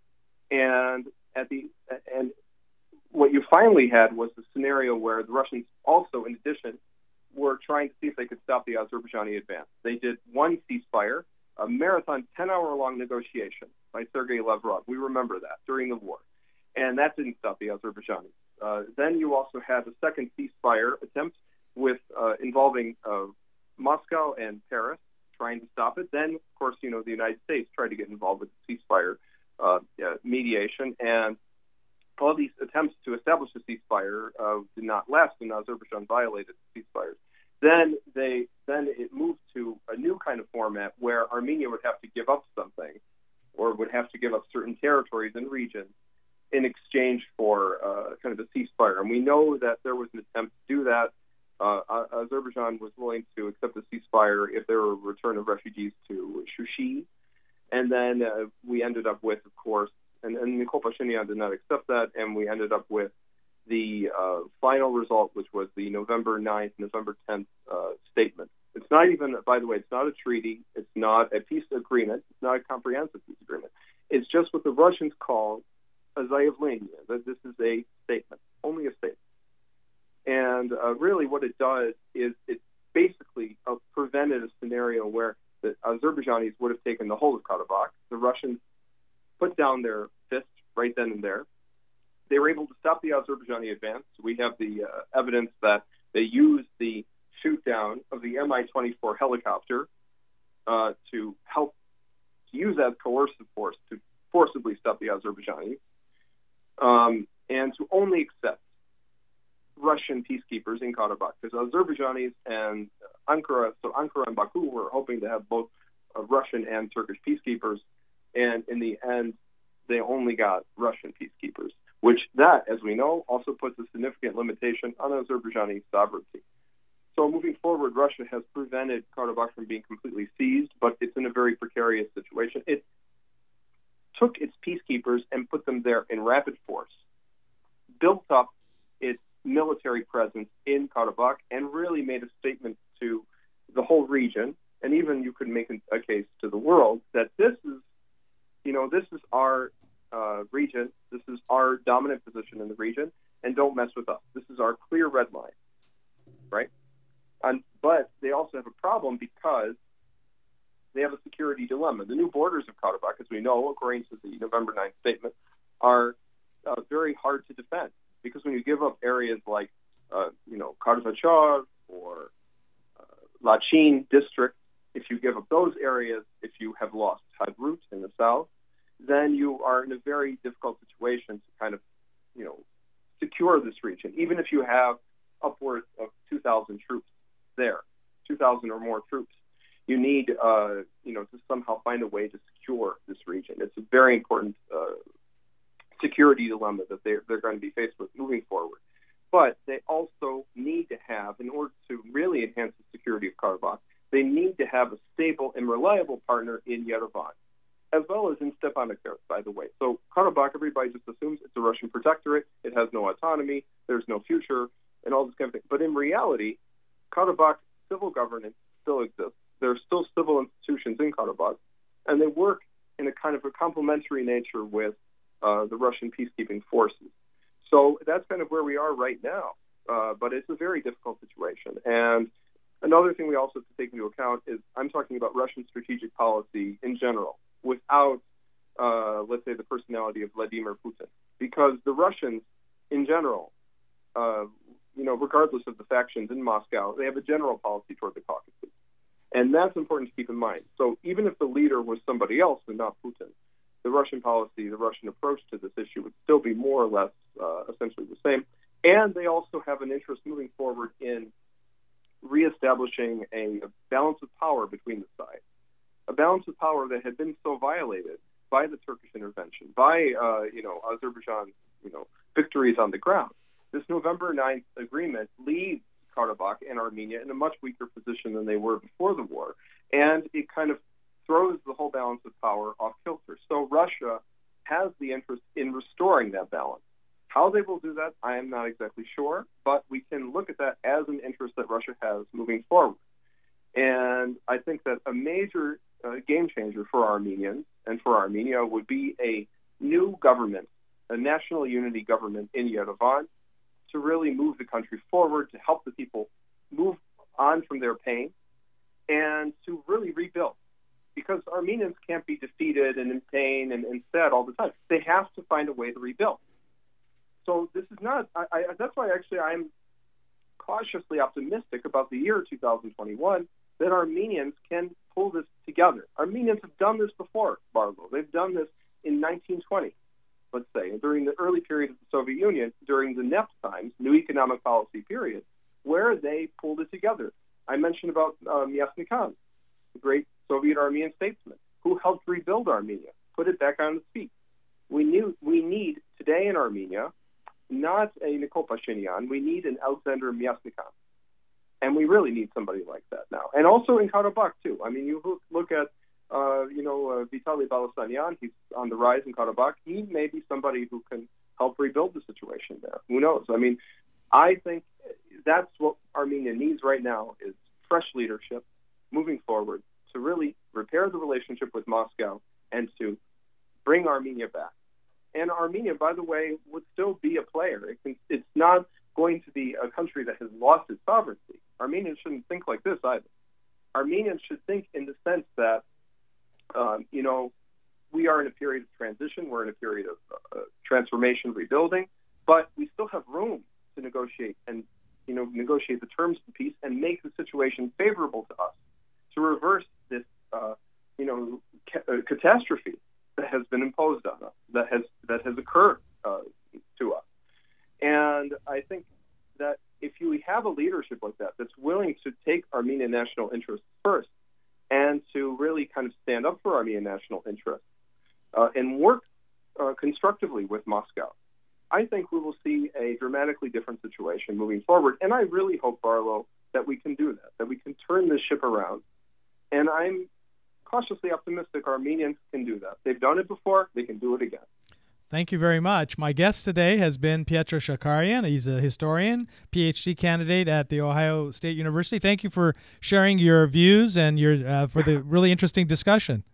And at the and what you finally had was a scenario where the Russians also, in addition, were trying to see if they could stop the Azerbaijani advance. They did one ceasefire, a marathon ten-hour-long negotiation by Sergei Lavrov. We remember that during the war. And that didn't stop the Azerbaijanis. Uh, then you also had a second ceasefire attempt with uh, involving uh, Moscow and Paris trying to stop it. Then, of course, you know, the United States tried to get involved with the ceasefire uh, uh, mediation. And all these attempts to establish a ceasefire uh, did not last, and Azerbaijan violated the ceasefires. Then they, then it moved to a new kind of format where Armenia would have to give up something, or would have to give up certain territories and regions in exchange for uh, kind of a ceasefire. And we know that there was an attempt to do that. Uh, Azerbaijan was willing to accept a ceasefire if there were a return of refugees to Shushi. And then uh, we ended up with, of course, and, and Nikol Pashinyan did not accept that, and we ended up with the uh, final result, which was the November ninth, November tenth uh, statement. It's not even, by the way, it's not a treaty. It's not a peace agreement. It's not a comprehensive peace agreement. It's just what the Russians call a Zayavlenia, that this is a statement, only a statement. And uh, really what it does is it basically uh, prevented a scenario where the Azerbaijanis would have taken the whole of Karabakh. The Russians put down their fist right then and there. They were able to stop the Azerbaijani advance. We have the uh, evidence that they used the shoot down of the M I twenty-four helicopter uh, to help to use as coercive force to forcibly stop the Azerbaijanis, um, and to only accept Russian peacekeepers in Karabakh, because Azerbaijanis and Ankara, so Ankara and Baku were hoping to have both uh, Russian and Turkish peacekeepers, and in the end, they only got Russian peacekeepers, which that, as we know, also puts a significant limitation on Azerbaijani sovereignty. So moving forward, Russia has prevented Karabakh from being completely seized, but it's in a very precarious situation. It took its peacekeepers and put them there in rapid force, built up its military presence in Karabakh, and really made a statement to the whole region, and even you could make a case to the world that this is, you know, this is our uh, region, this is our dominant position in the region, and don't mess with us. This is our clear red line, right? And, but they also have a problem because they have a security dilemma. The new borders of Karabakh, as we know, according to the November ninth statement, are uh, very hard to defend, because when you give up areas like, uh, you know, Karzachar or uh, Lachin district, if you give up those areas, if you have lost Hadrut in the south, then you are in a very difficult situation to kind of, you know, secure this region, even if you have upwards of two thousand troops there, two thousand or more troops. You need, uh, you know, to somehow find a way to secure this region. It's a very important uh, security dilemma that they're, they're going to be faced with moving forward. But they also need to have, in order to really enhance the security of Karabakh, they need to have a stable and reliable partner in Yerevan, as well as in Stepanakert, by the way. So Karabakh, everybody just assumes it's a Russian protectorate, it has no autonomy, there's no future, and all this kind of thing. But in reality, Karabakh civil governance still exists. There are still civil institutions in Karabakh, and they work in a kind of a complementary nature with uh, the Russian peacekeeping forces. So that's kind of where we are right now. Uh, but it's a very difficult situation. And another thing we also have to take into account is I'm talking about Russian strategic policy in general, without, uh, let's say, the personality of Vladimir Putin. Because the Russians, in general, uh, you know, regardless of the factions in Moscow, they have a general policy toward the Caucasus. And that's important to keep in mind. So even if the leader was somebody else and not Putin, the Russian policy, the Russian approach to this issue would still be more or less uh, essentially the same. And they also have an interest moving forward in reestablishing a, a balance of power between the sides, a balance of power that had been so violated by the Turkish intervention, by uh, you know Azerbaijan's you know victories on the ground. This November ninth agreement leaves Karabakh and Armenia in a much weaker position than they were before the war, and it kind of throws the whole balance of power off kilter. So Russia has the interest in restoring that balance. How they will do that, I am not exactly sure, but we can look at that as an interest that Russia has moving forward. And I think that a major uh, game changer for Armenians and for Armenia would be a new government, a national unity government in Yerevan, to really move the country forward, to help the people move on from their pain, and to really rebuild. Because Armenians can't be defeated and in pain and, and sad all the time. They have to find a way to rebuild. So this is not, I, I, that's why actually I'm cautiously optimistic about the year two thousand twenty-one, that Armenians can pull this together. Armenians have done this before, Barlow. They've done this in nineteen twenty, let's say, during the early period of the Soviet Union, during the N E P times, New Economic Policy period, where they pulled it together. I mentioned about uh, Myasny Khan, the great Soviet Armenian statesman, who helped rebuild Armenia, put it back on its feet. We knew we need today in Armenia not a Nikol Pashinyan, we need an Alexander Myasny Khan. And we really need somebody like that now. And also in Karabakh, too. I mean, you look at, uh, you know, uh, Vitaly Balasanyan, he's on the rise in Karabakh. He may be somebody who can help rebuild the situation there. Who knows? I mean, I think that's what Armenia needs right now is fresh leadership moving forward to really repair the relationship with Moscow and to bring Armenia back. And Armenia, by the way, would still be a player. It can, it's not going to be a country that has lost its sovereignty. Armenians shouldn't think like this either. Armenians should think in the sense that, um, you know, we are in a period of transition. We're in a period of uh, transformation, rebuilding, but we still have room to negotiate and, you know, negotiate the terms of the peace and make the situation favorable to us, to reverse this, uh, you know, ca- uh, catastrophe that has been imposed on us, that has that has occurred uh, to us. And I think that if you have a leadership like that, that's willing to take Armenian national interests first and to really kind of stand up for Armenian national interests uh, and work uh, constructively with Moscow, I think we will see a dramatically different situation moving forward. And I really hope, Barlow, that we can do that, that we can turn this ship around. And I'm cautiously optimistic Armenians can do that. They've done it before. They can do it again. Thank you very much. My guest today has been Pietro Shakarian. He's a historian, P H D candidate at The Ohio State University. Thank you for sharing your views and your uh, for the really interesting discussion.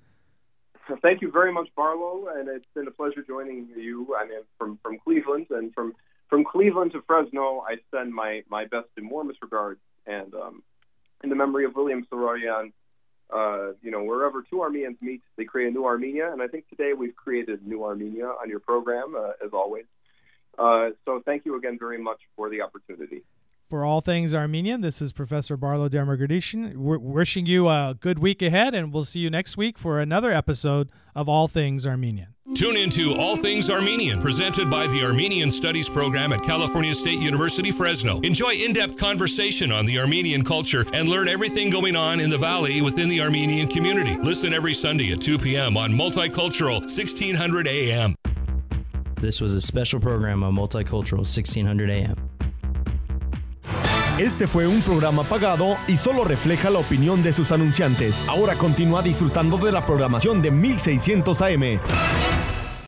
Thank you very much, Barlow, and it's been a pleasure joining you. I mean, from, from Cleveland and from from Cleveland to Fresno, I send my, my best and warmest regards. And um, in the memory of William Saroyan, uh, you know, wherever two Armenians meet, they create a new Armenia. And I think today we've created a new Armenia on your program, uh, as always. Uh, so thank you again very much for the opportunity. For All Things Armenian, this is Professor Barlo Demirgadishian. We're wishing you a good week ahead, and we'll see you next week for another episode of All Things Armenian. Tune into All Things Armenian, presented by the Armenian Studies program at California State University, Fresno. Enjoy in-depth conversation on the Armenian culture and learn everything going on in the Valley within the Armenian community. Listen every Sunday at two p.m. on Multicultural sixteen hundred A M. This was a special program on Multicultural sixteen hundred A M. Este fue un programa pagado y solo refleja la opinión de sus anunciantes. Ahora continúa disfrutando de la programación de mil seiscientos A M.